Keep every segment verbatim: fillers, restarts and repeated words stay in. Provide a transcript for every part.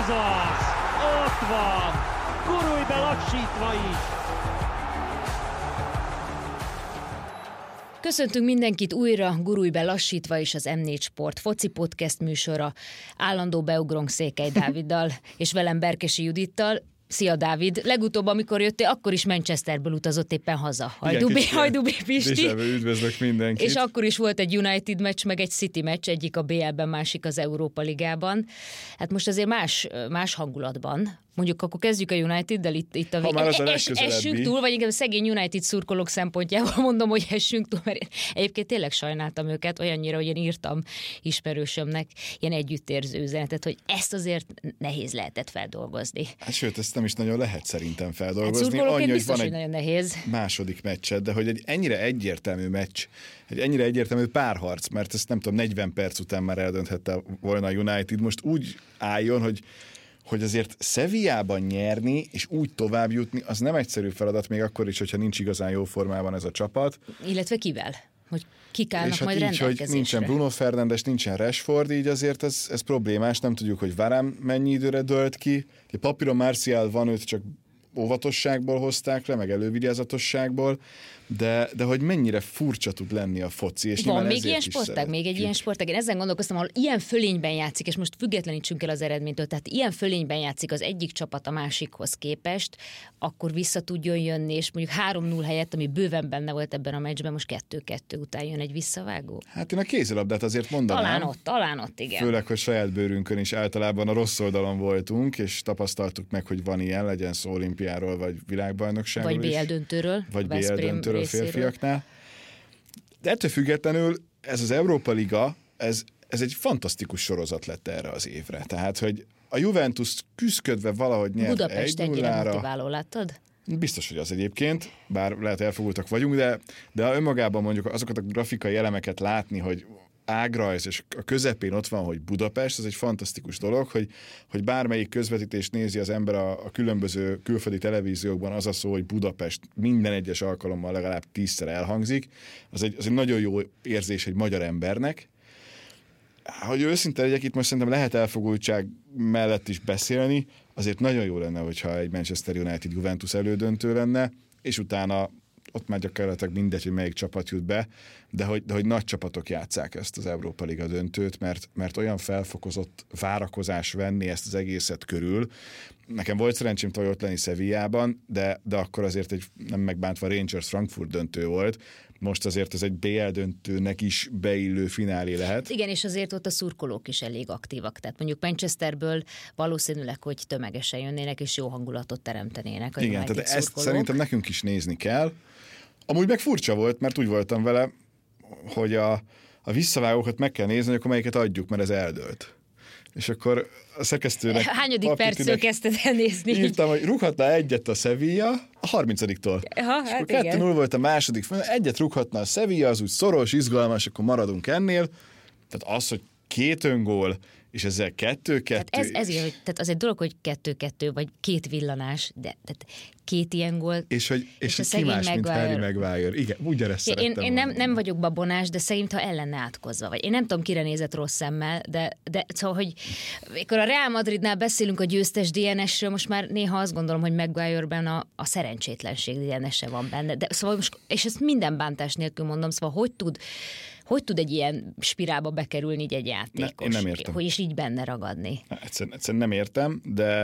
Ez az! Ott van! Gurulj be lassítva is! Köszöntünk mindenkit újra, gurulj be lassítva is az em négy Sport foci podcast műsora. Állandó beugrónk Székely Dáviddal és velem Berkesi Judittal. Szia Dávid! Legutóbb, amikor jöttél, akkor is Manchesterből utazott éppen haza. Hajdubé, Hajdubé Pisti. Üdvözlök mindenkit. És akkor is volt egy United meccs, meg egy City meccs, egyik a bé el-ben, másik az Európa Ligában. Hát most azért más, más hangulatban. Mondjuk akkor kezdjük a United-del itt, itt a végén. Es, essünk túl, vagy inkább a szegény United szurkolók szempontjából mondom, hogy essünk túl, mert én egyébként tényleg sajnáltam őket, olyannyira, hogy én írtam ismerősömnek ilyen együttérző üzenetet, hogy ezt azért nehéz lehetett feldolgozni. Hát sőt, ezt nem is nagyon lehet szerintem feldolgozni. Hát Annyi, biztos, hogy hogy nagyon nehéz. Második meccsed, de hogy egy ennyire egyértelmű meccs, egy ennyire egyértelmű párharc, mert ezt nem tudom, negyven perc után már eldönthette volna a United, most úgy álljon, hogy hogy azért Sevillában nyerni, és úgy tovább jutni, az nem egyszerű feladat, még akkor is, hogyha nincs igazán jó formában ez a csapat. Illetve kivel? Hogy kik állnak és hát majd így, rendelkezésre. hogy nincsen Bruno Fernandes, nincsen Rashford, így azért ez, ez problémás, nem tudjuk, hogy Varane mennyi időre dölt ki. Papíron Martial van, őt csak óvatosságból hozták le, meg elővigyázatosságból, de, de hogy mennyire furcsa tud lenni a foci. És van még ilyen sportág, még egy ilyen sportág. Én ezen gondolkoztam, ahol ilyen fölényben játszik, és most függetlenítsünk el az eredménytől, tehát ilyen fölényben játszik az egyik csapat a másikhoz képest, akkor vissza tudjon jönni, és mondjuk három null helyett, ami bőven benne volt ebben a meccsben, most kettő-kettő után jön egy visszavágó. Hát én a kézilabdát azért mondanám. Talán ott, talán ott, igen. Főleg, hogy saját bőrünkön is általában a rossz oldalon voltunk, és tapasztaltuk meg, hogy van ilyen, legyen szó olimpiáról, vagy világbajnokságról. Vagy bé el döntőről. Vagy bé el döntőről a férfiaknál. De ettől függetlenül ez az Európa Liga, ez, ez egy fantasztikus sorozat lett erre az évre. Tehát, hogy a Juventus küszködve valahogy nyert Budapest egy nullára. ennyire motiváló, láttad? Biztos, hogy az egyébként, bár lehet elfogultak vagyunk, de, de önmagában mondjuk azokat a grafikai elemeket látni, hogy ágrajz, és a közepén ott van, hogy Budapest, ez egy fantasztikus dolog, hogy, hogy bármelyik közvetítést nézi az ember a, a különböző külföldi televíziókban, az a szó, hogy Budapest minden egyes alkalommal legalább tízszer elhangzik. Az egy, az egy nagyon jó érzés egy magyar embernek. Hogy őszinte legyek, itt most szerintem lehet elfogultság mellett is beszélni, azért nagyon jó lenne, hogyha egy Manchester United Juventus elődöntő lenne, és utána ott már gyakorlatilag mindegy, hogy melyik csapat jut be, de hogy, de hogy nagy csapatok játsszák ezt az Európa Liga döntőt, mert, mert olyan felfokozott várakozás venni ezt az egészet körül. Nekem volt szerencsém tavaly ott lenni Sevillában, de, de akkor azért egy nem megbántva Rangers Frankfurt döntő volt. Most azért ez egy bé el döntőnek is beillő finálé lehet. Igen, és azért ott a szurkolók is elég aktívak. Tehát mondjuk Manchesterből valószínűleg, hogy tömegesen jönnének, és jó hangulatot teremtenének. Igen, tehát ezt szurkolók. Szerintem nekünk is nézni kell. Amúgy meg furcsa volt, mert úgy voltam vele, hogy a, a visszavágókat meg kell nézni, akkor melyiket adjuk, mert ez eldőlt. És akkor a szerkesztőnek... Hányadik perctől kezdted el nézni? Írtam, hogy rúghatná egyet a Sevilla a harmincadiktól. Ha, és hát akkor kettő null volt a második, egyet rúghatna a Sevilla, az úgy szoros, izgalmas, akkor maradunk ennél. Tehát az, hogy két öngól, és ezzel kettő-kettő. Tehát ez, ez ilyen, hogy, tehát az egy dolog, hogy kettő-kettő, vagy két villanás, de tehát két ilyen gól. És hogy, és és hogy ki más, mint Harry Maguire. Igen, ugyanezt szerettem Én, én nem, nem vagyok babonás, de szerintem el lenne átkozva. Vagy én nem tudom, kire nézett rossz szemmel, de, de szóval, hogy mikor a Real Madridnál beszélünk a győztes dé en es-ről, most már néha azt gondolom, hogy Maguire-ben a, a szerencsétlenség dé en es-e van benne. De, szóval most, és ezt minden bántás nélkül mondom, szóval hogy tud Hogy tud egy ilyen spirálba bekerülni így egy játékos? Ne, én nem értem. Hogy is így benne ragadni? Egyszerűen, egyszerűen nem értem, de...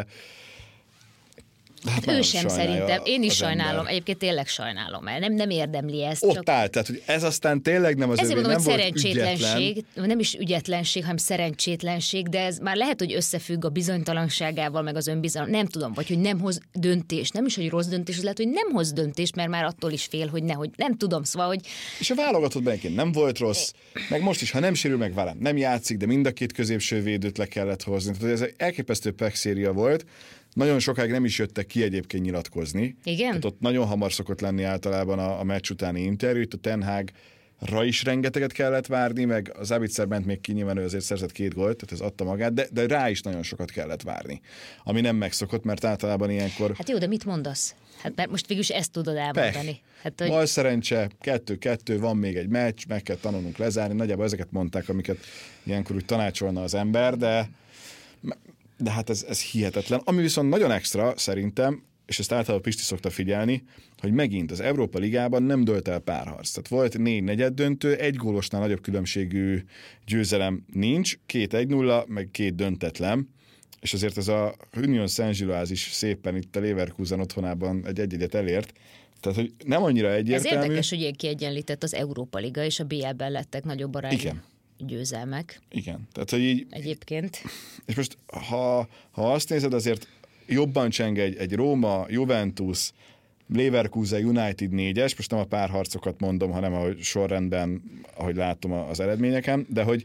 Hát ő sem szerintem. Én is sajnálom. Ember. Egyébként tényleg sajnálom el. Nem, nem érdemli ezt. Ott csak... áll, tehát hogy ez aztán tényleg nem az Ezért övé, mondom, nem hogy volt szerencsétlenség, ügyetlen. nem is ügyetlenség, hanem szerencsétlenség, de ez már lehet, hogy összefügg a bizonytalanságával, meg az önbizalom. Nem tudom, vagy hogy nem hoz döntést. Nem is, hogy rossz döntés, az lehet, hogy nem hoz döntést, mert már attól is fél, hogy nehogy. Nem tudom, szóval, hogy... És a válogatottban egyébként nem volt rossz, meg most is, ha nem sérül meg velem, nem játszik, de mind a két középső védőt le kellett hozni. Tehát ez egy elképesztő pek-széria volt. Nagyon sokáig nem is jöttek ki egyébként nyilatkozni. Igen? Tehát ott nagyon hamar szokott lenni általában a, a meccs utáni interjú. Itt a Ten Hagra is rengeteget kellett várni, meg az Sabitzer ment még ki, nyilván ő azért szerzett két gólt, tehát ez adta magát, de, de rá is nagyon sokat kellett várni. Ami nem megszokott, mert általában ilyenkor... Hát jó, de mit mondasz? Hát mert most végülis ezt tudod elmondani. Hát, hogy... Bal szerencse, kettő-kettő, van még egy meccs, meg kell tanulnunk lezárni. Nagyjából ezeket mondták, amiket ilyenkor úgy tanácsolna az ember, de de hát ez, ez hihetetlen. Ami viszont nagyon extra szerintem, és ezt általában Pisti szokta figyelni, hogy megint az Európa Ligában nem dölt el párharc. Tehát volt négy negyed döntő, egy gólosnál nagyobb különbségű győzelem nincs, két egy nulla, meg két döntetlen, és azért ez a Union Saint-Gilloise is szépen itt a Leverkusen otthonában egy egy-egyet elért. Tehát, hogy nem annyira egyértelmű. Ez érdekes, hogy ilyen kiegyenlített az Európa Liga, és a bé el-ben lettek nagyobb arányú Igen. győzelmek. Igen. Tehát, hogy így... Egyébként. És most, ha, ha azt nézed, azért jobban cseng egy, egy Róma, Juventus, Leverkusen, United négyes, most nem a párharcokat mondom, hanem a sorrendben, ahogy látom az eredményeken, de hogy,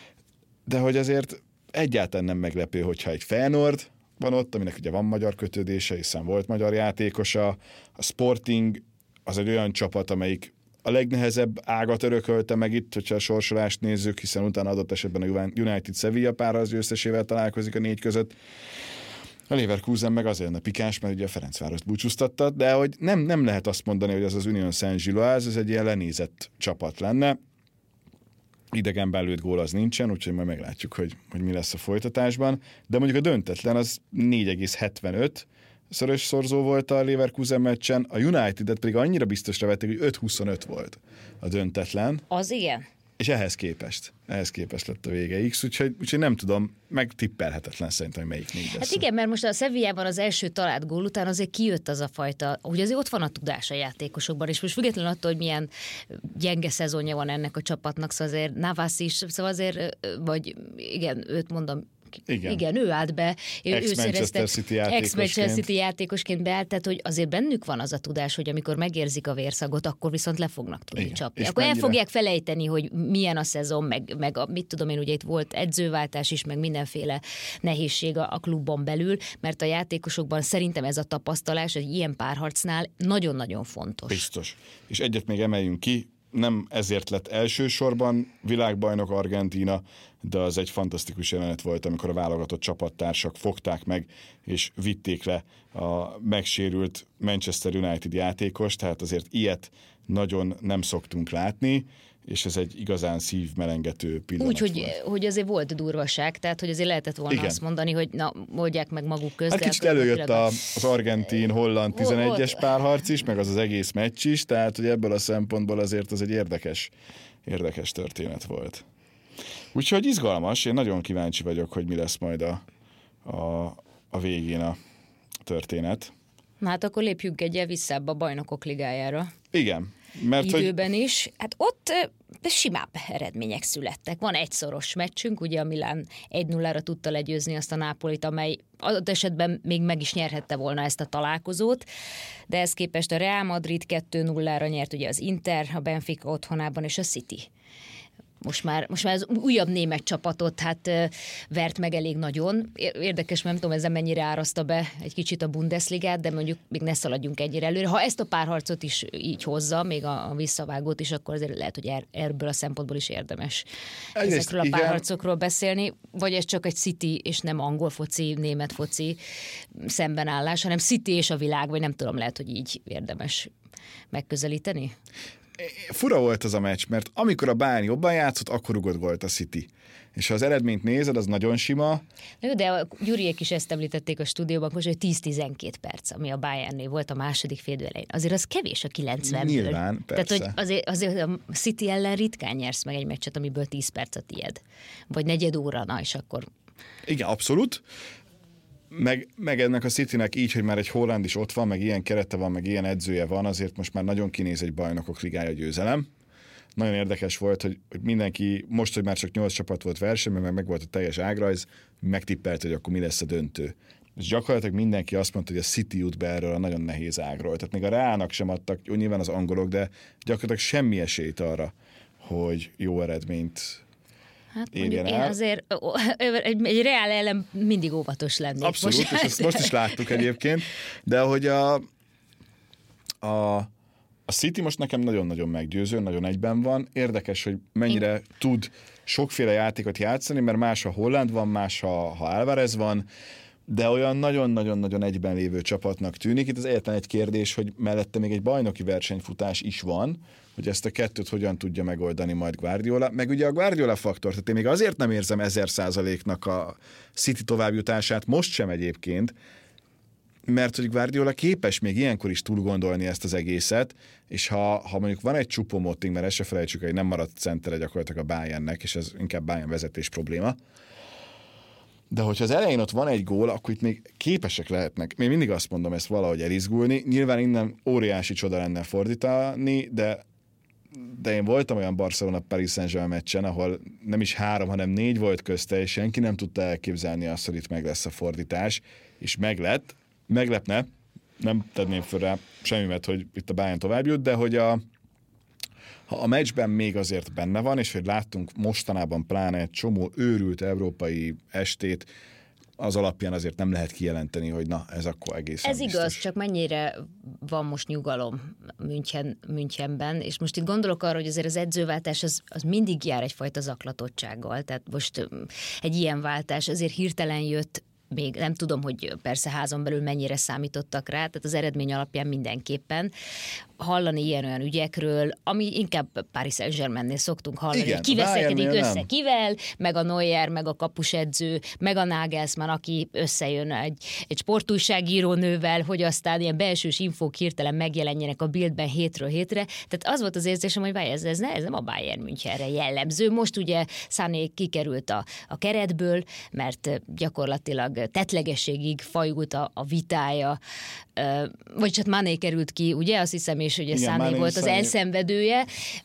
de hogy azért egyáltalán nem meglepő, hogyha egy Feyenoord van ott, aminek ugye van magyar kötődése, hiszen volt magyar játékosa, a Sporting az egy olyan csapat, amelyik a legnehezebb ágat örökölte meg itt, hogyha a sorsolást nézzük, hiszen utána adott esetben a United Sevilla párharc győztesével találkozik a négy között. A Leverkusen meg azért a pikás, mert ugye a Ferencvárost búcsúztatta, de hogy nem, nem lehet azt mondani, hogy ez az Union Saint-Gilloise, ez egy ilyen lenézett csapat lenne. Idegenben lőtt gól az nincsen, úgyhogy majd meglátjuk, hogy, hogy mi lesz a folytatásban. De mondjuk a döntetlen az négy egész hetvenöt szoros szorzó volt a Leverkusen meccsen, a United-et pedig annyira biztosra vették, hogy öt huszonöt volt a döntetlen. Az igen. És ehhez képest, ehhez képest lett a vége X, úgyhogy, úgyhogy nem tudom, megtippelhetetlen szerintem, hogy melyik négy lesz. Hát igen, mert most a Sevillában az első talált gól után azért kijött az a fajta, hogy azért ott van a tudás a játékosokban, és most függetlenül attól, hogy milyen gyenge szezonja van ennek a csapatnak, szóval azért Navas is, szóval azért, vagy igen, őt mondom, Igen. Igen, ő állt be. Ex-Manchester City játékosként. Ex-Manchester City játékosként beállt, tehát hogy azért bennük van az a tudás, hogy amikor megérzik a vérszagot, akkor viszont le fognak tudni Igen. csapni. És akkor mennyire... el fogják felejteni, hogy milyen a szezon, meg, meg a, mit tudom én, ugye itt volt edzőváltás is, meg mindenféle nehézség a, a klubban belül, mert a játékosokban szerintem ez a tapasztalás, egy ilyen párharcnál nagyon-nagyon fontos. Biztos. És egyet még emeljünk ki, nem ezért lett elsősorban világbajnok Argentína, de az egy fantasztikus jelenet volt, amikor a válogatott csapattársak fogták meg, és vitték le a megsérült Manchester United játékos, tehát azért ilyet nagyon nem szoktunk látni, és ez egy igazán szívmelengető pillanat. Úgy, hogy, hogy azért volt durvaság, tehát hogy azért lehetett volna Igen. azt mondani, hogy na, oldják meg maguk között. Hát kicsit előjött a, az argentin-holland tizenegyes párharc is, meg az az egész meccs is, tehát hogy ebből a szempontból azért az egy érdekes, érdekes történet volt. Úgyhogy izgalmas, én nagyon kíváncsi vagyok, hogy mi lesz majd a, a, a végén a történet. Na hát akkor lépjünk egyel visszább a Bajnokok Ligájára. Igen. Mert időben hogy... is. Hát ott simább eredmények születtek. Van egy szoros meccsünk, ugye a Milán egy nullára tudta legyőzni azt a Nápolit, amely adott esetben még meg is nyerhette volna ezt a találkozót, de ezt képest a Real Madrid kettő nullára nyert ugye az Inter, a Benfica otthonában és a City. Most már, most már az újabb német csapatot hát vert meg elég nagyon. Érdekes, nem tudom, ezzel mennyire áraszta be egy kicsit a Bundesligát, de mondjuk még ne szaladjunk egyre előre. Ha ezt a párharcot is így hozza, még a, a visszavágót is, akkor azért lehet, hogy er, ebből a szempontból is érdemes Egyrészt, ezekről a igen. párharcokról beszélni, vagy ez csak egy City és nem angol foci, német foci szembenállás, hanem City és a világ, vagy nem tudom, lehet, hogy így érdemes megközelíteni. Fura volt az a meccs, mert amikor a Bayern jobban játszott, akkor rugott gólt a City. És ha az eredményt nézed, az nagyon sima. Jó, de a Gyuriék is ezt említették a stúdióban, hogy tíz-tizenkét perc, ami a Bayernnél volt a második félidő elején. Azért az kevés a kilencvenből. Nyilván, persze. Tehát, hogy azért, azért a City ellen ritkán nyersz meg egy meccset, amiből tíz perc a tied. Vagy negyed óra, na és akkor... Igen, abszolút. Meg, meg ennek a Citynek így, hogy már egy holland is ott van, meg ilyen kerete van, meg ilyen edzője van, azért most már nagyon kinéz egy Bajnokok Ligája győzelem. Nagyon érdekes volt, hogy, hogy mindenki, most, hogy már csak nyolc csapat volt versenyben, meg meg volt a teljes ágrajz, megtippelt, hogy akkor mi lesz a döntő. És gyakorlatilag mindenki azt mondta, hogy a City jut be erről a nagyon nehéz ágról. Tehát még a Reálnak sem adtak, jó, nyilván az angolok, de gyakorlatilag semmi esélyt arra, hogy jó eredményt Hát mondjuk én azért egy, egy Reál ellen mindig óvatos lennék. Abszolút, most és ezt most is láttuk egyébként, de hogy a, a, a City most nekem nagyon-nagyon meggyőző, nagyon egyben van. Érdekes, hogy mennyire én... tud sokféle játékot játszani, mert más, ha Holland van, más, ha, ha Álvarez van. de olyan nagyon-nagyon-nagyon egyben lévő csapatnak tűnik. Itt az egyetlen egy kérdés, hogy mellette még egy bajnoki versenyfutás is van, hogy ezt a kettőt hogyan tudja megoldani majd Guardiola. Meg ugye a Guardiola faktor, tehát én még azért nem érzem ezer százaléknak a City továbbjutását, most sem egyébként, mert hogy Guardiola képes még ilyenkor is túl gondolni ezt az egészet, és ha, ha mondjuk van egy Choupo-Moting, mert ezt se felejtsük, hogy nem maradt centere gyakorlatilag a Bayernnek, és ez inkább Bayern vezetés probléma, de hogyha az elején ott van egy gól, akkor itt még képesek lehetnek. Még mindig azt mondom, ezt valahogy elizgulni. Nyilván innen óriási csoda lenne fordítani, de, de én voltam olyan Barcelona-Paris Saint-Germain meccsen, ahol nem is három, hanem négy volt közte, és senki nem tudta elképzelni azt, hogy itt meg lesz a fordítás, és meglett. Meglepne, nem tenném föl rá semmimet, hogy itt a Bayern tovább jut, de hogy a, ha a meccsben még azért benne van, és hogy láttunk mostanában pláne egy csomó őrült európai estét, az alapján azért nem lehet kijelenteni, hogy na, ez akkor egészen Ez biztos. igaz, csak mennyire van most nyugalom München, Münchenben, és most itt gondolok arra, hogy azért az edzőváltás az, az mindig jár egyfajta zaklatottsággal, tehát most egy ilyen váltás azért hirtelen jött, még nem tudom, hogy persze házon belül mennyire számítottak rá, tehát az eredmény alapján mindenképpen hallani ilyen-olyan ügyekről, ami inkább Paris Saint-Germainnél szoktunk hallani, igen, hogy ki veszekedik össze nem. kivel, meg a Neuer, meg a kapusedző, meg a Nagelsmann, aki összejön egy, egy sportújságíró nővel, hogy aztán ilyen belsős infók hirtelen megjelenjenek a Bildben hétről hétre. Tehát az volt az érzésem, hogy ez, ez, ne, ez nem a Bayern Münchenre jellemző. Most ugye Sané kikerült a, a keretből, mert gyakorlatilag tettlegességig fajult a, a vitája, vagy csak Mané került ki, ugye, azt hiszem, és ugye Sané volt az Sané. elszenvedője.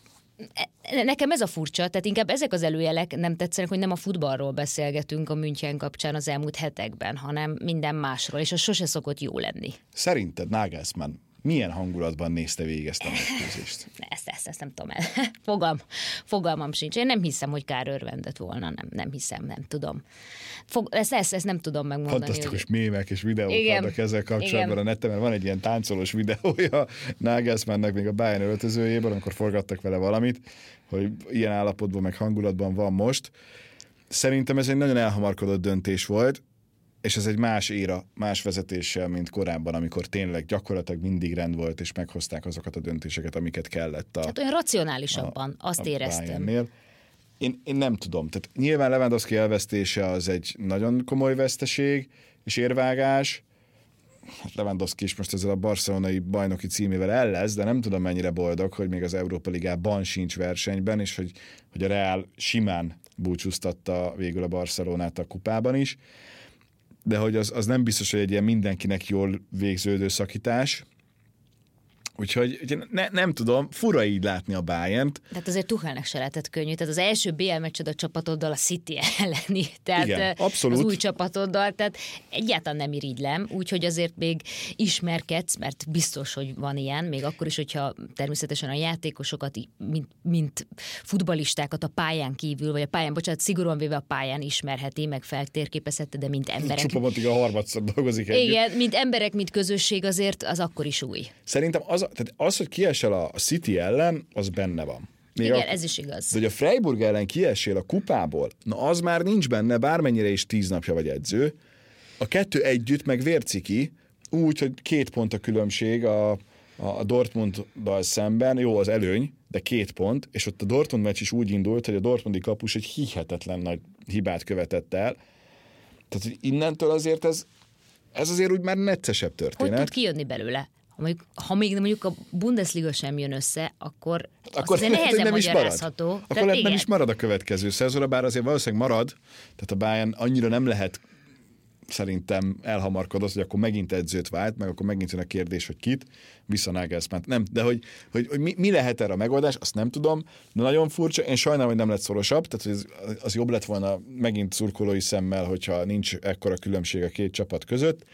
Nekem ez a furcsa, tehát inkább ezek az előjelek nem tetszenek, hogy nem a futballról beszélgetünk a München kapcsán az elmúlt hetekben, hanem minden másról, és az sose szokott jó lenni. Szerinted Nagelsmann milyen hangulatban nézte végig ezt a mérkőzést? Ezt, ezt, ezt nem tudom el. Fogalm, fogalmam sincs. Én nem hiszem, hogy kár örvendett volna. Nem, nem hiszem, nem tudom. Fog, ezt, ezt, ezt nem tudom megmondani. Fantasztikus hogy... mémek és videók igen, vannak ezzel kapcsolatban igen. A neten, mert van egy ilyen táncolós videója Nagelsmannnek még a Bayern öltözőjében, amikor forgattak vele valamit, hogy ilyen állapotban meg hangulatban van most. Szerintem ez egy nagyon elhamarkodott döntés volt, és ez egy más éra, más vezetéssel, mint korábban, amikor tényleg gyakorlatilag mindig rend volt, és meghozták azokat a döntéseket, amiket kellett. A, hát olyan racionálisabban, a, azt a éreztem. Bayernnél. Én, én nem tudom. Tehát nyilván Lewandowski elvesztése az egy nagyon komoly veszteség és érvágás. Lewandowski is most ezzel a barcelonai bajnoki címével el lesz, de nem tudom mennyire boldog, hogy még az Európa Ligában sincs versenyben, és hogy, hogy a Real simán búcsúztatta végül a Barcelonát a kupában is. De hogy az, az nem biztos, hogy egy ilyen mindenkinek jól végződő szakítás. Úgyhogy ne, nem tudom, fura így látni a Bayernt. Tehát azért Tuchelnek se lehetett könnyű. Tehát az első bé el meccsed a csapatoddal a City elleni. Tehát igen, abszolút. Az új csapatoddal, tehát egyáltalán nem irigylem, úgyhogy azért még ismerkedsz, mert biztos, hogy van ilyen, még akkor is, hogyha természetesen a játékosokat, mint, mint futballistákat a pályán kívül, vagy a pályán, bocsánat, szigorúan véve a pályán ismerheti, meg feltérképezhette, de mint emberek. Csupa-Moting a harmadszor dolgozik együtt. Igen, mint emberek, mint közösség azért az akkor is új. Szerintem az, tehát az, hogy kiesel a City ellen, az benne van. Még igen, a, ez is igaz. De hogy a Freiburg ellen kiesél a kupából, na az már nincs benne, bármennyire is tíz napja vagy edző. A kettő együtt meg vérciki, úgy, hogy két pont a különbség a, a Dortmunddal szemben, jó az előny, de két pont, és ott a Dortmund meccs is úgy indult, hogy a dortmundi kapus egy hihetetlen nagy hibát követett el. Tehát, hogy innentől azért ez, ez azért úgy már neccesebb történet. Hogy tud kijönni belőle? Ha, mondjuk, ha még mondjuk a Bundesliga sem jön össze, akkor, akkor azért lehet, nehezen nem is magyarázható. marad. Akkor lehet, nem is marad a következő szezonra, bár azért valószínűleg marad, tehát a Bayern annyira nem lehet szerintem elhamarkodott, hogy akkor megint edzőt vált, meg akkor megint jön a kérdés, hogy kit, vissza Nagelsmann. Nem, de hogy, hogy, hogy mi, mi lehet erre a megoldás, azt nem tudom, de nagyon furcsa, én sajnálom, hogy nem lett szorosabb, tehát hogy az, az jobb lett volna megint szurkolói szemmel, hogyha nincs ekkora különbség a két csapat között,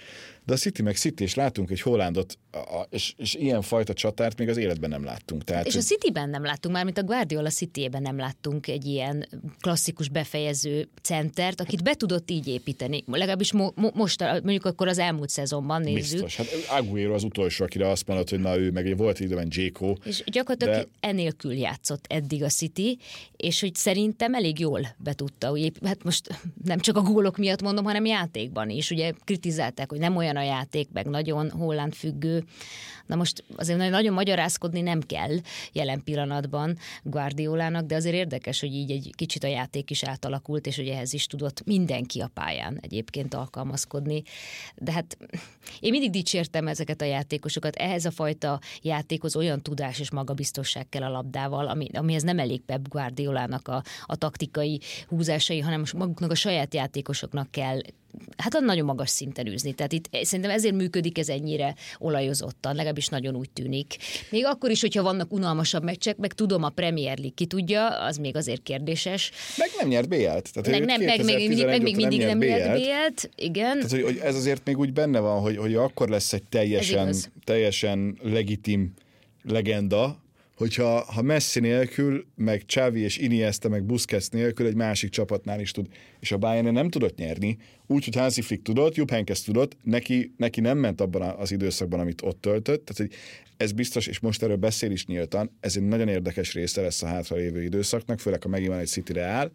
de a City meg City, és látunk egy Haalandot, és, és ilyen fajta csatárt még az életben nem láttunk. Tehát, és hogy... a Cityben nem láttunk, már mint a Guardiola Cityében nem láttunk egy ilyen klasszikus befejező centert, akit be tudott így építeni. Legalábbis mo- mo- most, mondjuk akkor az elmúlt szezonban nézzük. Biztos. Hát Aguero az utolsó, akire azt mondott, hogy na ő, meg volt időben Dzsékó. És gyakorlatilag de... enélkül játszott eddig a City, és hogy szerintem elég jól be tudta. Ugye, hát most nem csak a gólok miatt mondom, hanem játékban is. Ugye kritizálták, hogy nem olyan a játék, meg nagyon Haaland függő. Na most azért nagyon magyarázkodni nem kell jelen pillanatban Guardiolának, de azért érdekes, hogy így egy kicsit a játék is átalakult, és hogy ehhez is tudott mindenki a pályán egyébként alkalmazkodni. De hát én mindig dicsértem ezeket a játékosokat. Ehhez a fajta játékhoz olyan tudás és magabiztosság kell a labdával, ami, amihez nem elég Pep Guardiolának a, a taktikai húzásai, hanem maguknak a saját játékosoknak kell hát a nagyon magas szinten űzni. Tehát itt szerintem ezért működik ez ennyire olajozottan, legalábbis nagyon úgy tűnik. Még akkor is, hogyha vannak unalmasabb meccsek, meg tudom, a Premier League ki tudja, az még azért kérdéses. Meg nem nyert bé el-t. Tehát, meg, nem, meg, még, meg még mindig nem nyert bé el-t, igen. Tehát, hogy, hogy ez azért még úgy benne van, hogy, hogy akkor lesz egy teljesen, teljesen legitim legenda, hogyha ha Messi nélkül, meg Xavi és Iniesta, meg Busquets nélkül egy másik csapatnál is tud. És a Bayern nem tudott nyerni, úgy, hogy Hansi Flick tudott, Jupp Heynckes tudott, neki, neki nem ment abban az időszakban, amit ott töltött. Tehát, hogy ez biztos, és most erről beszél is nyíltan, ez egy nagyon érdekes része lesz a hátralévő időszaknak, főleg, ha megint van egy City Real,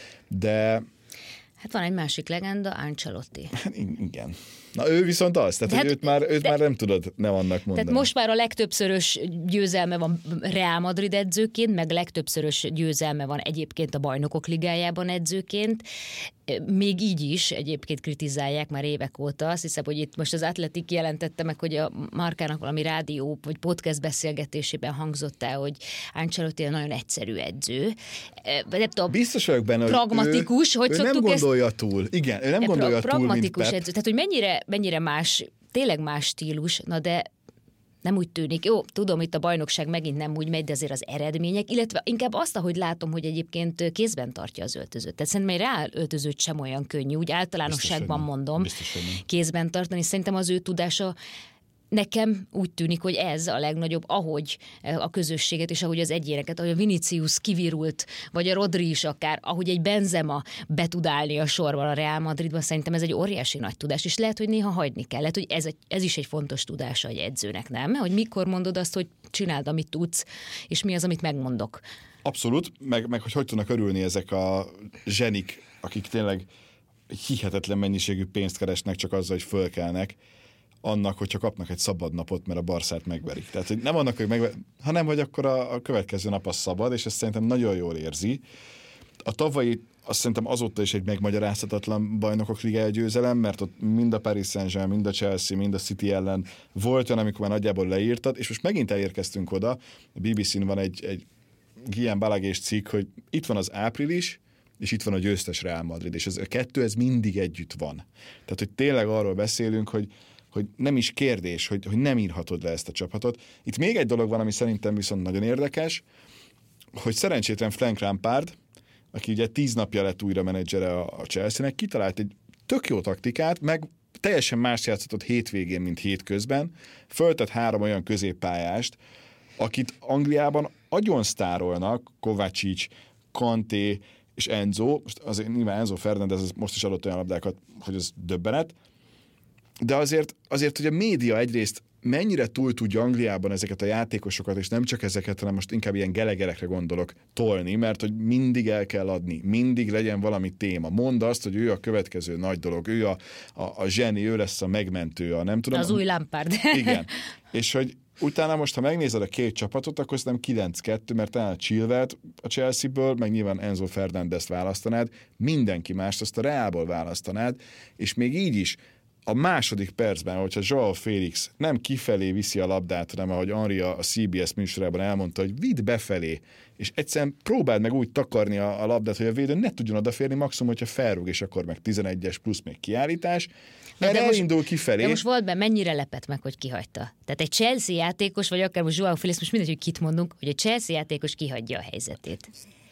de... Hát van egy másik legenda, Ancelotti. Igen. Na ő viszont az, tehát hát, őt, már, őt de, már nem tudod nem annak mondani. Tehát most már a legtöbbszörös győzelme van Real Madrid edzőként, meg legtöbbszörös győzelme van egyébként a Bajnokok Ligájában edzőként. Még így is egyébként kritizálják már évek óta. Azt hiszem, hogy itt most az Athletic jelentette meg, hogy a Markának valami rádió vagy podcast beszélgetésében hangzott el, hogy Ancelotti nagyon egyszerű edző. Nem tudom, biztos vagyok benne, hogy pragmatikus, ő, hogy ő nem gondolja ezt... túl. Igen, ő nem de gondolja pra- túl, mint Pep. Edző. Tehát, hogy mennyire, mennyire más, tényleg más stílus, na de nem úgy tűnik. Jó, tudom, itt a bajnokság megint nem úgy megy, de azért az eredmények, illetve inkább azt, ahogy látom, hogy egyébként kézben tartja az öltözőt. Tehát szerintem egy Real öltözőt sem olyan könnyű, úgy általánosságban mondom, kézben tartani. Szerintem az ő tudása nekem úgy tűnik, hogy ez a legnagyobb, ahogy a közösséget és ahogy az egyéneket, ahogy a Vinicius kivirult, vagy a Rodri is akár, ahogy egy Benzema be tud állni a sorban a Real Madridban, szerintem ez egy óriási nagy tudás, és lehet, hogy néha hagyni kell. Lehet, hogy ez, egy, ez is egy fontos tudása egy edzőnek, nem? Hogy mikor mondod azt, hogy csináld, amit tudsz, és mi az, amit megmondok. Abszolút, meg, meg hogy hogy tudnak örülni ezek a zsenik, akik tényleg hihetetlen mennyiségű pénzt keresnek csak azzal, hogy fölkelnek, annak, hogyha kapnak egy szabad napot, mert a Barszát megverik. Tehát, hogy nem annak, hogy megverik, hanem, hogy akkor a, a következő nap az szabad, és ezt szerintem nagyon jól érzi. A tavalyi, azt szerintem azóta is egy megmagyarázhatatlan Bajnokok Ligája győzelem, mert ott mind a Paris Saint-Germain, mind a Chelsea, mind a City ellen volt olyan, amikor már nagyjából leírtad, és most megint elérkeztünk oda, a bé bé cén van egy, egy Guillaume Balagés cikk, hogy itt van az április, és itt van a győztes Real Madrid, és ez a kettő, ez mindig együtt van. Tehát, hogy tényleg arról beszélünk, hogy hogy nem is kérdés, hogy, hogy nem írhatod le ezt a csapatot. Itt még egy dolog van, ami szerintem viszont nagyon érdekes, hogy szerencsétlen Frank Lampard, aki ugye tíz napja lett újra menedzsere a Chelsea-nek, kitalált egy tök jó taktikát, meg teljesen más játszott hétvégén, mint hétközben, föltett három olyan középpályást, akit Angliában agyon sztárolnak, Kovacic, Kanté és Enzo, most azért nyilván Enzo Fernández most is adott olyan labdákat, hogy az döbbenet, de azért, azért, hogy a média egyrészt mennyire túl tudja Angliában ezeket a játékosokat, és nem csak ezeket, hanem most inkább ilyen gelegerekre gondolok, tolni, mert hogy mindig el kell adni, mindig legyen valami téma. Mondd azt, hogy ő a következő nagy dolog, ő a, a, a zseni, ő lesz a megmentő, a nem tudom. Az új Lampard. Igen. És hogy utána most, ha megnézed a két csapatot, akkor nem kilenc kettő, mert talán a Chilwellt a Chelsea-ből, meg nyilván Enzo Fernandezt választanád, mindenki mást azt a Realból választanád, és még így is a második percben, hogyha Joao Félix nem kifelé viszi a labdát, hanem ahogy Henry a cé bé es műsorában elmondta, hogy vidd befelé, és egyszerűen próbáld meg úgy takarni a, a labdát, hogy a védő ne tudjon odaférni, maximum, hogyha felrúg, és akkor meg tizenegyes plusz még kiállítás, mert elindul kifelé. De most volt be, mennyire lepett meg, hogy kihagyta? Tehát egy Chelsea játékos, vagy akár most Joao Félix, most mindegy, hogy kit mondunk, hogy egy Chelsea játékos kihagyja a helyzetét.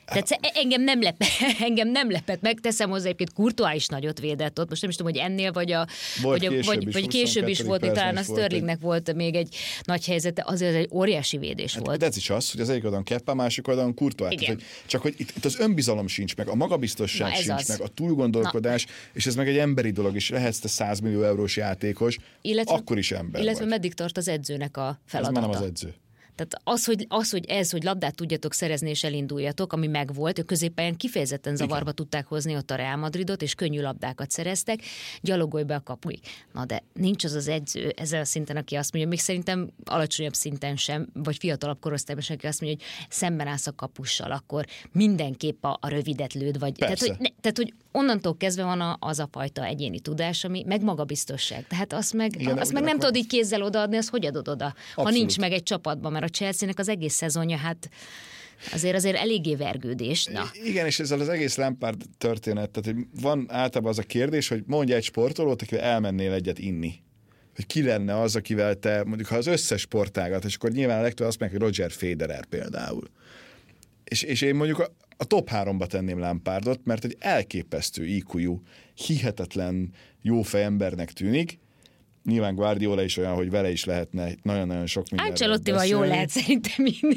Tehát engem nem, lep, engem nem lepett meg, teszem hozzá, egyébként Courtois is nagyot védett ott, most nem is tudom, hogy ennél, vagy, a, vagy, a, vagy, vagy később is volt, még talán a Sterlingnek volt, volt még egy nagy helyzete, azért egy óriási védés hát, volt. De ez is az, hogy az egyik oldalon Kepa, a másik oldalon Courtois. Tehát, hogy csak hogy itt, itt az önbizalom sincs meg, a magabiztosság Na, sincs az. meg, a túlgondolkodás, Na. és ez meg egy emberi dolog is, lehetsz te száz millió eurós játékos, illetve, akkor is ember Illetve vagy. meddig tart az edzőnek a feladata. Ez már nem az edző. Tehát az hogy, az, hogy ez, hogy labdát tudjatok szerezni és elinduljatok, ami megvolt, ők középpályán kifejezetten zavarba Igen. tudták hozni ott a Real Madridot, és könnyű labdákat szereztek, gyalogolj be a kapuig. Na de nincs az az edző ezen a szinten, aki azt mondja, még szerintem alacsonyabb szinten sem, vagy fiatalabb korosztályban sem, aki azt mondja, hogy szemben állsz a kapussal, akkor mindenképp a, a rövidet lőd, vagy tehát hogy, ne, tehát, hogy onnantól kezdve van a, az a fajta egyéni tudás, ami meg magabiztosság. Tehát azt meg, Igen, azt meg nem tudod így kézzel odaadni, azt hogy adod oda, Abszolút. ha nincs meg egy csapatban, mert a Chelsea-nek az egész szezonja, hát azért azért eléggé vergődés. Na. Igen, és ezzel az egész Lampard történet, tehát hogy van általában az a kérdés, hogy mondja egy sportolót, akivel elmennél egyet inni. Hogy ki lenne az, akivel te, mondjuk ha az összes sportágat, és akkor nyilván a legtöbb azt mondják, hogy Roger Federer például. És, és én mondjuk a, a top háromba tenném Lampardot, mert egy elképesztő í kú-jú, hihetetlen jófej embernek tűnik. Nyilván Guardiola is olyan, hogy vele is lehetne nagyon-nagyon sok mindenről Ancelottival jól lehet szerintem inni.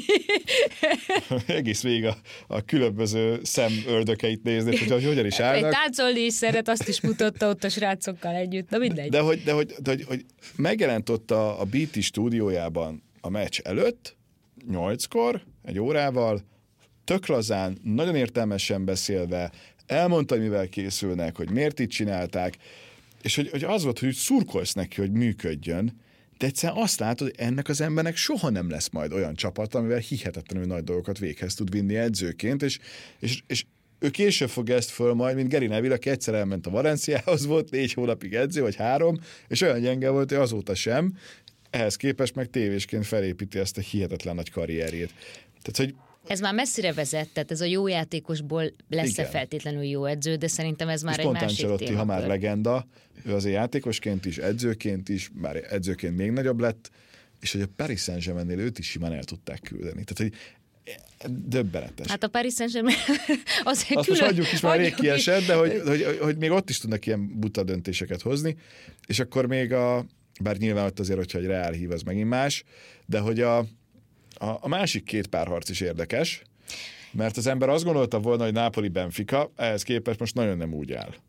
Egész végig a, a különböző szemördökeit nézni, hogy, hogy hogyan is állnak. Táncolni is szeret, azt is mutatta ott a srácokkal együtt, na mindegy. De hogy, de hogy, de hogy, hogy megjelent ott a, a bé té stúdiójában a meccs előtt, nyolckor, egy órával, tök lazán, nagyon értelmesen beszélve, elmondta, hogy mivel készülnek, hogy miért így csinálták, és hogy, hogy az volt, hogy szurkolsz neki, hogy működjön, de egyszerűen azt látod, hogy ennek az embernek soha nem lesz majd olyan csapat, amivel hihetetlenül nagy dolgokat véghez tud vinni edzőként, és, és, és ő később fog ezt föl majd, mint Gary Neville, aki egyszer elment a Valenciához, volt négy hónapig edző, vagy három, és olyan gyenge volt, hogy azóta sem, ehhez képest meg tévésként felépíti ezt a hihetetlen nagy karrierjét. Tehát, hogy ez már messzire vezet, tehát ez a jó játékosból lesz-e Igen. feltétlenül jó edző, de szerintem ez már és egy másik Ancelotti, témakör. Ha már legenda, ő azért játékosként is, edzőként is, már edzőként még nagyobb lett, és hogy a Paris Saint-Germainnél őt is simán el tudták küldeni. Tehát, hogy döbbenetes. Hát a Paris Saint-Germain az Azt külön, most hagyjuk is, már rég kiesett, de hogy, hogy, hogy, hogy még ott is tudnak ilyen buta döntéseket hozni, és akkor még a, bár nyilván ott azért, hogyha egy Real hív, az megint más, de hogy a A, a másik két párharc is érdekes, mert az ember azt gondolta volna, hogy Napoli-Benfica, ehhez képest most nagyon nem úgy áll.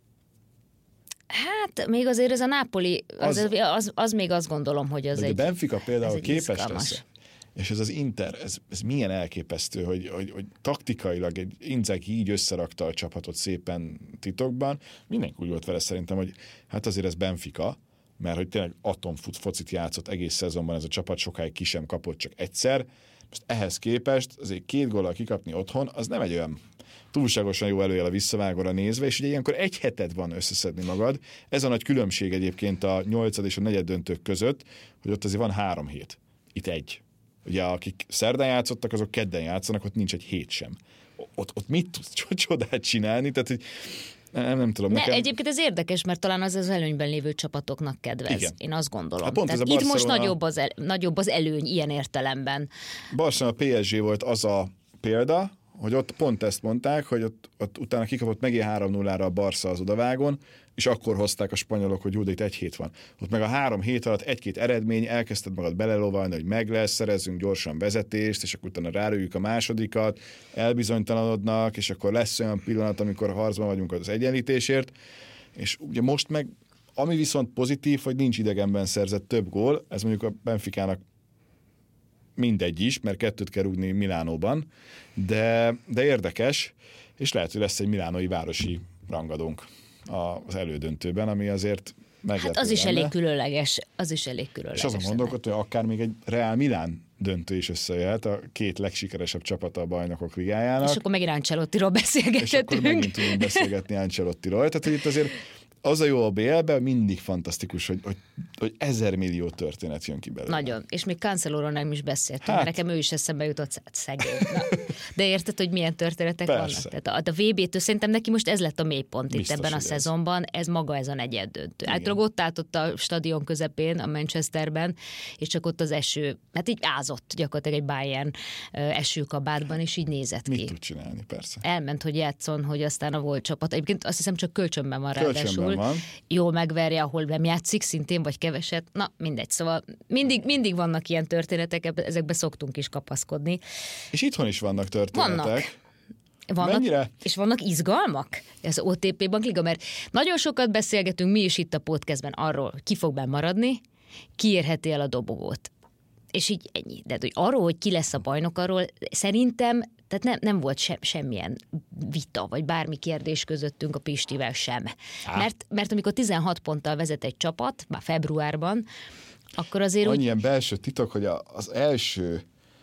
Hát még azért ez a Napoli, az, az, az, az még azt gondolom, hogy az de egy a Benfica például egy képes izgalmas. lesz. És ez az Inter, ez, ez milyen elképesztő, hogy, hogy, hogy taktikailag egy Inzaghi így összerakta a csapatot szépen titokban. Mindenki úgy volt vele szerintem, hogy hát azért ez Benfica, mert hogy tényleg atomfut focit játszott egész szezonban, ez a csapat sokáig ki sem kapott, csak egyszer. Most ehhez képest azért két góllal kikapni otthon, az nem egy olyan túlságosan jó előjel a visszavágóra nézve, és ugye ilyenkor egy heted van összeszedni magad. Ez a nagy különbség egyébként a nyolcad és a negyed döntők között, hogy ott azért van három hét. Itt egy. Ugye akik szerdán játszottak, azok kedden játszanak, ott nincs egy hét sem. Ott, ott mit tudsz csodát csinálni? Tehát, hogy Nem, nem tudom. Ne, nekem... Egyébként ez érdekes, mert talán az az előnyben lévő csapatoknak kedvez. Igen. Én azt gondolom. Hát pont ez a Itt most Barcelona... nagyobb az, el, nagyobb az előny ilyen értelemben. Barcelona pé es gé volt az a példa, hogy ott pont ezt mondták, hogy ott, ott utána kikapott megint három nullára a Barca az odavágon, és akkor hozták a spanyolok, hogy jó, de itt egy hét van. Ott meg a három hét alatt egy-két eredmény, elkezdted magad belelovalni, hogy meg lesz, szerezzünk gyorsan vezetést, és akkor utána rálőjük a másodikat, elbizonytalanodnak, és akkor lesz olyan pillanat, amikor harcban vagyunk az egyenlítésért, és ugye most meg, ami viszont pozitív, hogy nincs idegenben szerzett több gól, ez mondjuk a Benficának mindegy is, mert kettőt kell rúgni Milánóban, de, de érdekes, és lehet, hogy lesz egy milánói városi rangadónk az elődöntőben, ami azért meglepő. Hát az is lenne. elég különleges, az is elég különleges. És azon gondolkodtam, hogy akár még egy Real Milán döntő is összejöhet, a két legsikeresebb csapata a bajnokok ligájának. És akkor megint Ancelottiról beszélgethetünk. És akkor megint tudunk beszélgetni Ancelottiról. Tehát, hogy itt azért az a jó a bé el-ben, mindig fantasztikus, hogy, hogy, hogy ezer millió történet jön ki belőle. Nagyon. És még Cancelóról nem is beszéltünk, Hát. hát, nekem ő is eszembe jutott, szegény. Na. De érted, hogy milyen történetek Persze. vannak? Tehát a, a vé bé-től szerintem neki most ez lett a mélypont itt Biztos, ebben a hogy ez. szezonban, ez maga ez a negyeddöntő. Általában ott állt ott a stadion közepén, a Manchesterben, és csak ott az eső, hát így ázott gyakorlatilag egy Bayern ö, esőkabátban, és így nézett ki. Mit tud csinálni, persze. Elment, hogy játszon, hogy aztán a volt csapat. Egyébként azt hiszem csak kölcsönben van Kölcsönben ráadásul. van. Jól megverje, ahol nem játszik szintén, vagy keveset. Na, mindegy. Szóval mindig, mindig vannak ilyen történetek, ebbe- ezekbe szoktunk is kapaszkodni. És itthon is vannak történetek. Vannak. Vannak, Mennyire? És vannak izgalmak? Ez o té pé Bankliga, mert nagyon sokat beszélgetünk mi is itt a podcastben arról, ki fog benn maradni, ki érheti el a dobogót. És így ennyi. De hogy arról, hogy ki lesz a bajnok, arról szerintem tehát nem, nem volt se, semmilyen vita, vagy bármi kérdés közöttünk a Pistivel sem. Mert, mert amikor tizenhat ponttal vezet egy csapat, már februárban, akkor azért Annyi úgy... ilyen belső titok, hogy a, az első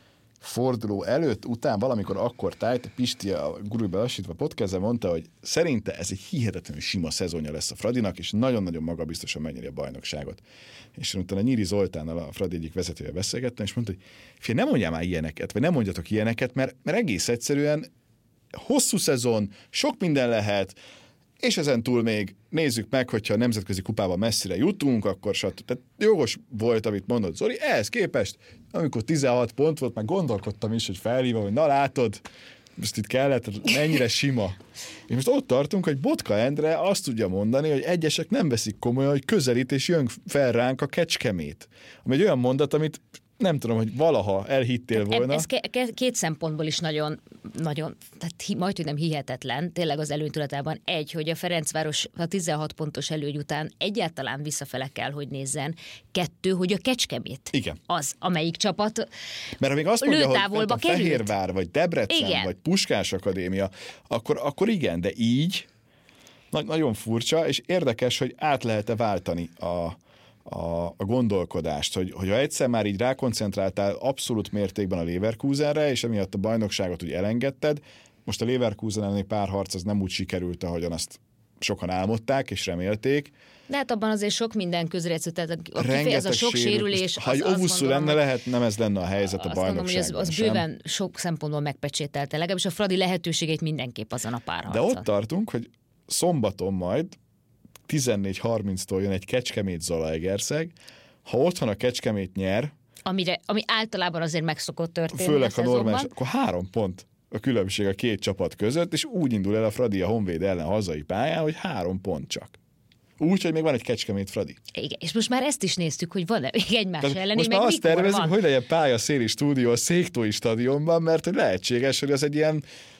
forduló előtt, után valamikor akkor tájt, Pisti a Gurújba lassítva podcastben mondta, hogy szerinte ez egy hihetetlenül sima szezonja lesz a Fradinak, és nagyon-nagyon magabiztosan megnyeri a bajnokságot. És utána Nyíri Zoltánnal, a Fradi egyik vezetővel beszélgettem, és mondta, hogy fél, nem mondjál már ilyeneket, vagy nem mondjatok ilyeneket, mert, mert egész egyszerűen hosszú szezon, sok minden lehet, és ezen túl még nézzük meg, hogyha a nemzetközi kupában messzire jutunk, akkor stb. Tehát jogos volt, amit mondott Zoli, ehhez képest, amikor tizenhat pont volt, meg gondolkodtam is, hogy felhívom, hogy na látod, most itt kellett, mennyire sima. És most ott tartunk, hogy Botka Endre azt tudja mondani, hogy egyesek nem veszik komolyan, hogy közelít és jön fel ránk a Kecskemét. Ami egy olyan mondat, amit nem tudom, hogy valaha elhittél volna. Ez ke- ke- két szempontból is nagyon, nagyon tehát hi- majd, hogy nem hihetetlen, tényleg az előnytudatában. Egy, hogy a Ferencváros a tizenhat pontos előny után egyáltalán visszafele kell, hogy nézzen. Kettő, hogy a Kecskemét Igen. az, amelyik csapat Mert amíg azt mondja, hogy lőtávolba a került. Fehérvár, vagy Debrecen, Igen. vagy Puskás Akadémia, akkor, akkor igen, de így na- nagyon furcsa, és érdekes, hogy át lehet-e váltani a, a, a gondolkodást, hogy, hogy ha egyszer már így rákoncentráltál abszolút mértékben a Leverkusenre, és emiatt a bajnokságot úgy elengedted, most a Leverkusen elleni párharc az nem úgy sikerült, ahogyan azt sokan álmodták és remélték. de hát abban azért sok minden közrejátszó, tehát a, Rengeteg ez a sok sérült. sérülés. Ha az, egy azt ovuszú gondolom, lenne, hogy- lehet, nem ez lenne a helyzet a azt mondom, hogy bajnokságban az, az sem. bőven sok szempontból megpecsételte, legalábbis a Fradi lehetőségét mindenképp azon a De párharcon. ott tartunk, hogy szombaton majd tizennégy harminctól jön egy Kecskemét Zalaegerszeg. Ha otthon a Kecskemét nyer, Amire, ami általában azért meg szokott történni főleg a ha normális, szezonban. akkor három pont a különbség a két csapat között, és úgy indul el a Fradi a Honvéd ellen hazai pályán, hogy három pont csak. Úgy, hogy még van egy Kecskemét Fradi. Igen, és most már ezt is néztük, hogy van-e még egymás Tehát elleni, most meg már azt mikor tervezünk, van. hogy legyen pályaszéli stúdió a Széktói stadionban, mert hogy lehetséges, hogy az egy ilyen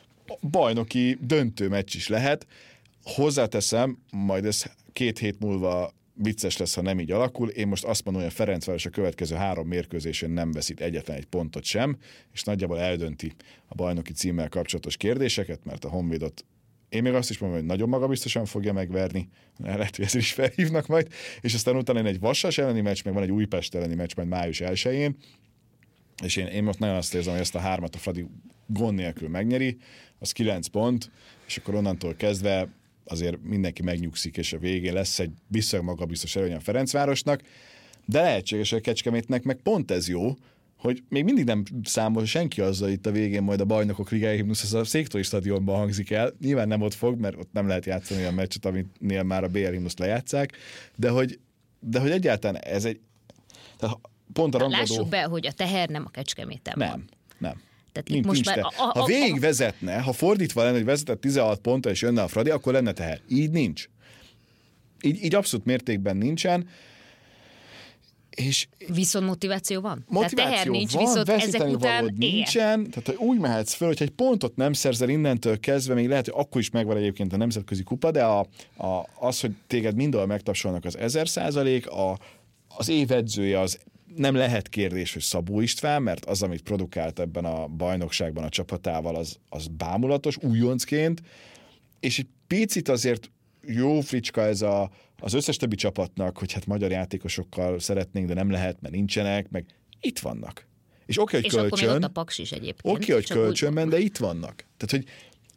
bajnoki döntőmeccs is lehet. Hozzáteszem, majd ez két hét múlva vicces lesz, ha nem így alakul. Én most azt mondom, hogy a Ferencváros a következő három mérkőzésen nem veszít egyetlen egy pontot sem, és nagyjából eldönti a bajnoki címmel kapcsolatos kérdéseket, mert a Honvédot én még azt is mondom, hogy nagyon magabiztosan fogja megverni, lehet, hogy ezért is felhívnak majd, és aztán utána egy Vasas elleni meccs, meg van egy Újpest elleni meccs majd május elsején, és én, én most nagyon azt érzem, hogy ezt a hármat a Fradi gond nélkül megnyeri, az kilenc pont, és akkor onnantól kezdve azért mindenki megnyugszik, és a végén lesz egy viszonylag magabiztos előny a Ferencvárosnak, de lehetséges, hogy a Kecskemétnek meg pont ez jó, hogy még mindig nem számol senki azzal itt a végén majd a Bajnokok Ligája himnusz, ez a Széktói stadionban hangzik el. Nyilván nem ott fog, mert ott nem lehet játszani olyan meccset, aminél már a bé el himnuszt lejátszák, de hogy, de hogy egyáltalán ez egy... Tehát pont a rangadó... Lássuk be, hogy a teher nem a Kecskeméten van. Nem, nem. Tehát Nincs, itt most nincs már... te. A, a, ha a, végig vezetne, ha fordítva lenne, hogy vezetett tizenhat ponttal és jönne a Fradi, akkor lenne teher. Így nincs. Így, így abszolút mértékben nincsen. És viszont motiváció van? motiváció tehát teher nincs, van, viszont ezek veszíteni után valód igen. nincsen, tehát hogy úgy mehetsz föl, hogyha egy pontot nem szerzel innentől kezdve, még lehet, hogy akkor is megvan egyébként a nemzetközi kupa, de a, a, az, hogy téged mindenhol megtapsolnak, az ezer százalék, a, az évedzője az nem lehet kérdés, hogy Szabó István, mert az, amit produkált ebben a bajnokságban a csapatával, az, az bámulatos, újoncként, és egy picit azért jó fricska ez a, az összes többi csapatnak, hogy hát magyar játékosokkal szeretnénk, de nem lehet, mert nincsenek, meg itt vannak. És oké, hogy És akkor még kölcsön, ott a Paks is egyébként. oké, hogy csak kölcsönben, úgy... de itt vannak. Tehát, hogy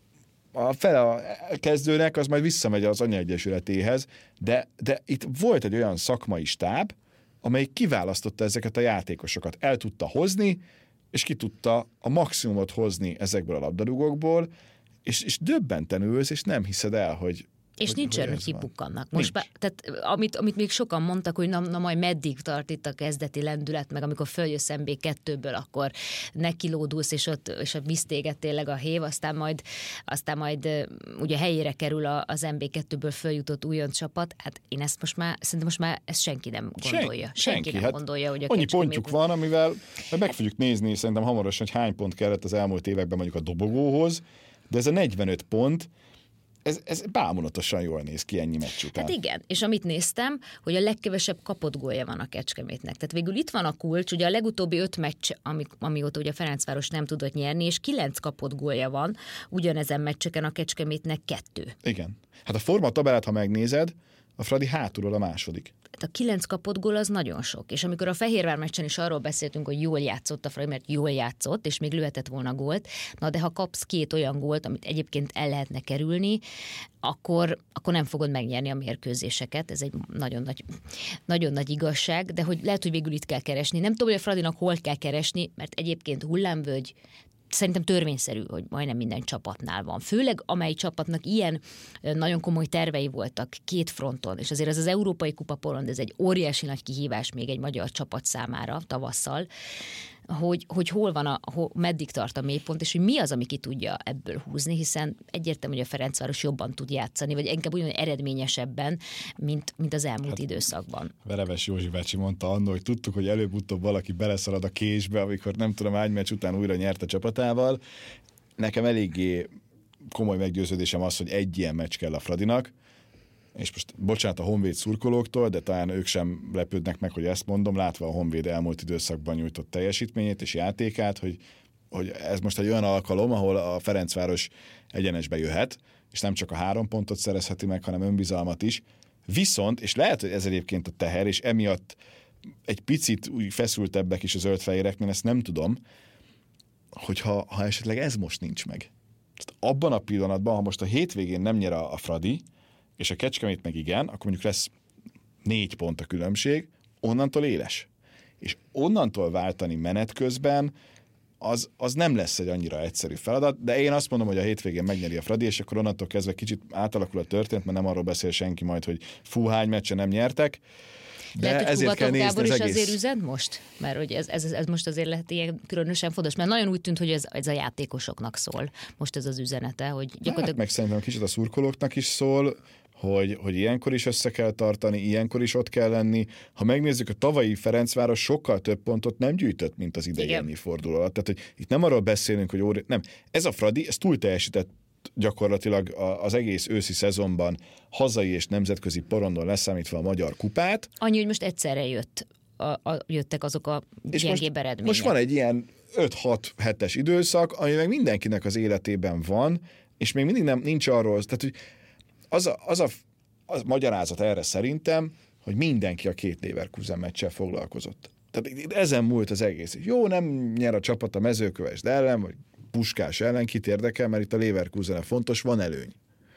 a fele a kezdőnek az majd visszamegy az anyaegyesületéhez, de, de itt volt egy olyan szakmai stáb, amelyik kiválasztotta ezeket a játékosokat. El tudta hozni, és ki tudta a maximumot hozni ezekből a labdarúgókból, és, és döbbenten ülsz, és nem hiszed el, hogy És hogy, nincs olyan, hogy kipukkannak. Most bár, tehát, amit, amit még sokan mondtak, hogy na, na majd meddig tart itt a kezdeti lendület, meg amikor följössz em bé kettőből, akkor nekilódulsz, és ott és a visz téged tényleg a hév, aztán majd, aztán majd ugye helyére kerül az em bé kettőből följutott újonc csapat. Hát én ezt most már, szerintem most már ezt senki nem gondolja. Sen, senki, senki nem hát gondolja, hogy a annyi Kecskemét... pontjuk van, amivel meg fogjuk nézni szerintem hamarosan, hogy hány pont kellett az elmúlt években mondjuk a dobogóhoz, de ez a negyvenöt pont, Ez, ez bámulatosan jól néz ki ennyi meccs után. Hát igen, és amit néztem, hogy a legkevesebb kapott gólja van a Kecskemétnek. Tehát végül itt van a kulcs, ugye a legutóbbi öt meccs, ami, amióta ugye a Ferencváros nem tudott nyerni, és kilenc kapott gólja van, ugyanezen meccseken a Kecskemétnek kettő. Igen. Hát a forma tabellát, ha megnézed, a Fradi hátulról a második. A kilenc kapott gól az nagyon sok. És amikor a Fehérvár meccsen is arról beszéltünk, hogy jól játszott a Fradi, mert jól játszott, és még lőhetett volna gólt, na de ha kapsz két olyan gólt, amit egyébként el lehetne kerülni, akkor, akkor nem fogod megnyerni a mérkőzéseket. Ez egy nagyon nagy, nagyon nagy igazság, de hogy lehet, hogy végül itt kell keresni. Nem tudom, hogy a Fradinak hol kell keresni, mert egyébként hullámvölgy, szerintem törvényszerű, hogy majdnem minden csapatnál van. Főleg amely csapatnak ilyen nagyon komoly tervei voltak két fronton, és azért ez az Európai Kupa porond, ez egy óriási nagy kihívás még egy magyar csapat számára tavasszal, hogy, hogy hol van, a, hol, meddig tart a mélypont, és hogy mi az, ami ki tudja ebből húzni, hiszen egyértelmű, hogy a Ferencváros jobban tud játszani, vagy inkább olyan eredményesebben, mint, mint az elmúlt hát, időszakban. Vereves Józsi bácsi mondta annól, hogy tudtuk, hogy előbb-utóbb valaki beleszalad a késbe, amikor nem tudom, hány meccs után újra nyert a csapatával. Nekem eléggé komoly meggyőződésem az, hogy egy ilyen meccs kell a Fradinak, és most bocsánat a Honvéd szurkolóktól, de talán ők sem lepődnek meg, hogy ezt mondom, látva a Honvéd elmúlt időszakban nyújtott teljesítményét és játékát, hogy, hogy ez most egy olyan alkalom, ahol a Ferencváros egyenesbe jöhet, és nem csak a három pontot szerezheti meg, hanem önbizalmat is. Viszont, és lehet, hogy ez egyébként a teher, és emiatt egy picit úgy feszültebbek is a zöldfehérek, én ezt nem tudom, hogyha ha esetleg ez most nincs meg. Tehát abban a pillanatban, ha most a hétvégén nem nyer a, a Fradi, és a Kecskemét meg igen, akkor mondjuk lesz négy pont a különbség, onnantól éles. És onnantól váltani menet közben, az, az nem lesz egy annyira egyszerű feladat, de én azt mondom, hogy a hétvégén megnyeri a Fradi, és akkor onnantól kezdve kicsit átalakul a történet, mert nem arról beszél senki majd, hogy fú, hány meccsen nem nyertek. De lehet, ezért kell nézni Gábor az is egész... azért üzent most? Mert hogy ez, ez, ez most azért lehet ilyen különösen fontos, mert nagyon úgy tűnt, hogy ez, ez a játékosoknak szól. Most ez az üzenete, hogy gyakorlatilag... Hát meg szerintem kicsit a szurkolóknak is szól, hogy, hogy ilyenkor is össze kell tartani, ilyenkor is ott kell lenni. Ha megnézzük, a tavalyi Ferencváros sokkal több pontot nem gyűjtött, mint az idei forduló alatt. Tehát, hogy itt nem arról beszélünk, hogy óri... nem. Ez a Fradi, ez túl teljesített gyakorlatilag az egész őszi szezonban hazai és nemzetközi porondon leszámítva a magyar kupát. Annyi, hogy most egyszerre jött, a, a, jöttek azok a gyengébb eredmények. Most van egy ilyen öt-hat hetes időszak, ami meg mindenkinek az életében van, és még mindig nem, nincs arról, tehát hogy az a, az a az magyarázat erre szerintem, hogy mindenki a két Leverkusen meccsel foglalkozott. Tehát ezen múlt az egész. Jó, nem nyer a csapat a Mezőkövesd ellen, vagy Puskás ellen, kit érdekel, mert itt a Leverkusen fontos, van előny.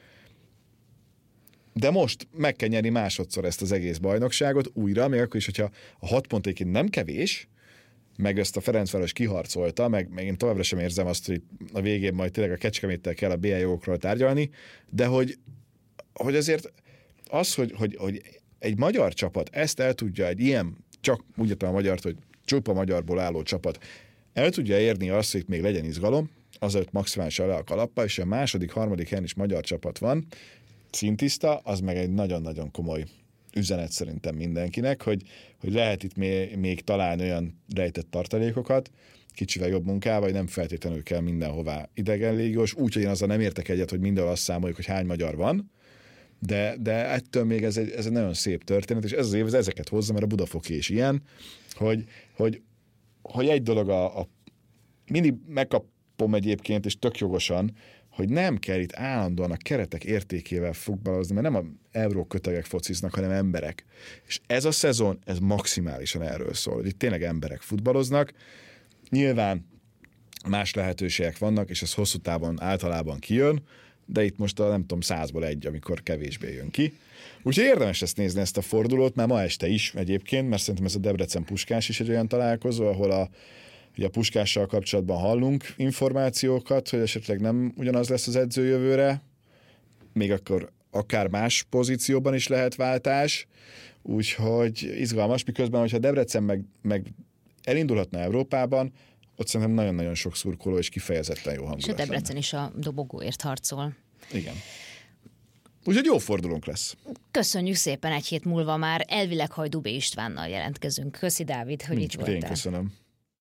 De most meg kell nyerni másodszor ezt az egész bajnokságot újra, még akkor is, hogyha a hat pont egyébként nem kevés, meg ezt a Ferencváros kiharcolta, meg, meg én továbbra sem érzem azt, hogy a végén majd tényleg a Kecskeméttel kell a bé el jogokról tárgyalni, de hogy, hogy azért az, hogy, hogy, hogy egy magyar csapat ezt el tudja, egy ilyen, csak úgy értem a magyart, hogy csupa magyarból álló csapat, el tudja érni azt, hogy még legyen izgalom, azért maximálisan le a kalappal, és a második, harmadik helyen is magyar csapat van, szintiszta, az meg egy nagyon-nagyon komoly üzenet szerintem mindenkinek, hogy, hogy lehet itt még, még találni olyan rejtett tartalékokat, kicsivel jobb munkával, vagy nem feltétlenül kell mindenhová idegen légiós, úgyhogy én azzal nem értek egyet, hogy mindenhol azt számoljuk, hogy hány magyar van, de, de ettől még ez egy, ez egy nagyon szép történet, és ez az év ez ezeket hozza, mert a Budafoki is ilyen, hogy, hogy, hogy egy dolog a, a mindig megkapom egyébként, és tök jogosan, hogy nem kell itt állandóan a keretek értékével futballozni, mert nem a eurókötegek fociznak, hanem emberek. És ez a szezon, ez maximálisan erről szól, hogy itt tényleg emberek futballoznak. Nyilván más lehetőségek vannak, és ez hosszú távon általában kijön, de itt most a nem tudom százból egy, amikor kevésbé jön ki. Úgyhogy érdemes ezt nézni, ezt a fordulót, már ma este is egyébként, mert szerintem ez a Debrecen-Puskás is egy olyan találkozó, ahol a, ugye a Puskással kapcsolatban hallunk információkat, hogy esetleg nem ugyanaz lesz az edző jövőre, még akkor akár más pozícióban is lehet váltás, úgyhogy izgalmas, miközben, hogyha Debrecen meg, meg elindulhatna Európában, ott szerintem nagyon-nagyon sok szurkoló és kifejezetten jó hangulat. És a Debrecen lenne. is a dobogóért harcol. Igen. Úgyhogy jó fordulónk lesz. Köszönjük szépen, egy hét múlva már elvileg Hajdú B. Istvánnal jelentkezünk. Köszi, Dávid, hogy Nincs itt mit, én voltál. köszönöm.